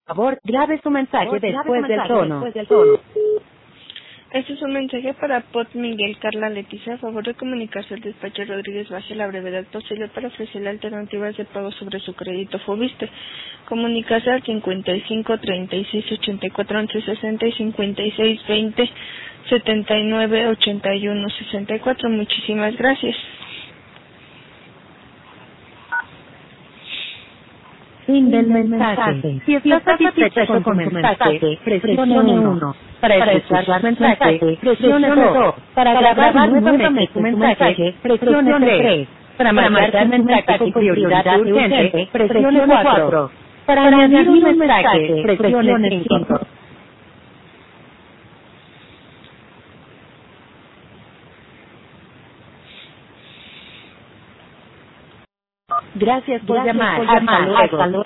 Por favor, grabe su mensaje después del tono. Este es un mensaje para Pot Miguel Carla Leticia. A favor de comunicarse al despacho Rodríguez Baje la brevedad posible para ofrecerle alternativas de pago sobre su crédito Fobiste. Comunicarse al 55 36 84 11 60 y 56 20 79 81 64. Muchísimas gracias. Fin del mensaje. Si está satisfecho con su mensaje, presione 1. Para escuchar mensaje, presione 2. Para grabar nuevamente su mensaje, presione 3. Para marcar su mensaje con prioridad urgente, presione 4. Para añadir un mensaje, presione 5. Gracias por llamar. Hasta luego.